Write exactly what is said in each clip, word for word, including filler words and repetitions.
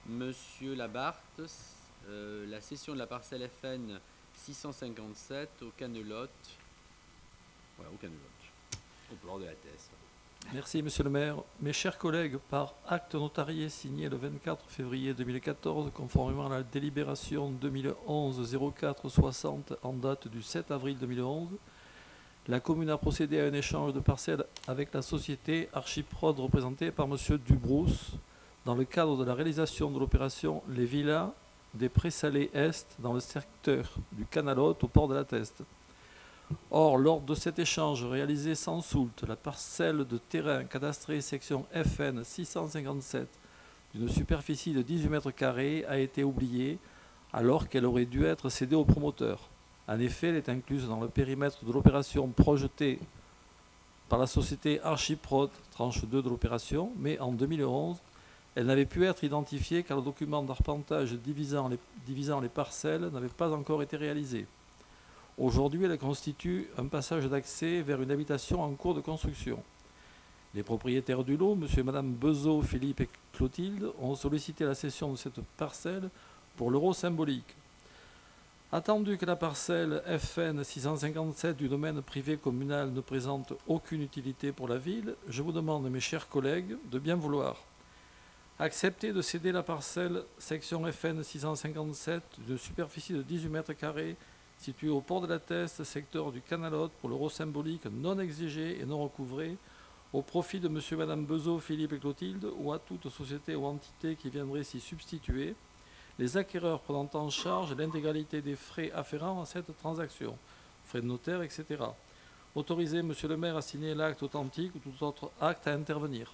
Monsieur Labarthe, euh, la cession de la parcelle F N six cent cinquante-sept au Canelotte, voilà, au Canelotte, au bord de la Teste. Merci, Monsieur le maire. Mes chers collègues, par acte notarié signé le vingt-quatre février deux mille quatorze, conformément à la délibération deux mille onze zéro quatre soixante en date du sept avril deux mille onze, la commune a procédé à un échange de parcelles avec la société Archiprod représentée par Monsieur Dubrousse dans le cadre de la réalisation de l'opération Les Villas des Prés-Salés Est dans le secteur du Canalotte au port de la Teste. Or, lors de cet échange réalisé sans soult, la parcelle de terrain cadastrée section F N six cent cinquante-sept d'une superficie de dix-huit mètres carrés a été oubliée alors qu'elle aurait dû être cédée au promoteur. En effet, elle est incluse dans le périmètre de l'opération projetée par la société Archiprod, tranche deux de l'opération, mais en deux mille onze, elle n'avait pu être identifiée car le document d'arpentage divisant les, divisant les parcelles n'avait pas encore été réalisé. Aujourd'hui, elle constitue un passage d'accès vers une habitation en cours de construction. Les propriétaires du lot, M. et Mme Bezeau, Philippe et Clotilde, ont sollicité la cession de cette parcelle pour l'euro symbolique. Attendu que la parcelle F N six cent cinquante-sept du domaine privé communal ne présente aucune utilité pour la ville, je vous demande, mes chers collègues, de bien vouloir accepter de céder la parcelle section F N six cent cinquante-sept d'une superficie de dix-huit mètres carrés située au port de la Teste, secteur du Canalotte, pour l'euro symbolique non exigé et non recouvré, au profit de M. et Mme Bezeau, Philippe et Clotilde, ou à toute société ou entité qui viendrait s'y substituer, les acquéreurs prenant en charge l'intégralité des frais afférents à cette transaction, frais de notaire, et cetera. Autorisez M. le maire à signer l'acte authentique ou tout autre acte à intervenir.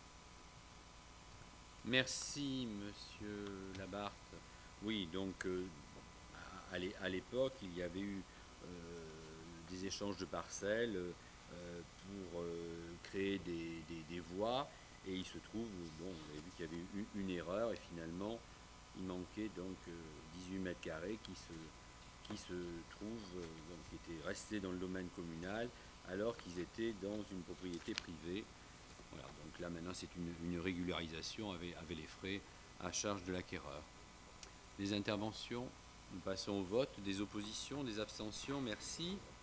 Merci, Monsieur Labarthe. Oui, donc euh, à l'époque, il y avait eu euh, des échanges de parcelles euh, pour euh, créer des, des, des voies, et il se trouve, bon, vous avez vu qu'il y avait eu une, une erreur, et finalement, il manquait donc euh, dix-huit mètres carrés qui se, qui se trouvent, euh, donc, qui étaient restés dans le domaine communal, alors qu'ils étaient dans une propriété privée. Voilà, donc là maintenant c'est une, une régularisation avec, avec les frais à charge de l'acquéreur. Des interventions, nous passons au vote, des oppositions, des abstentions, merci.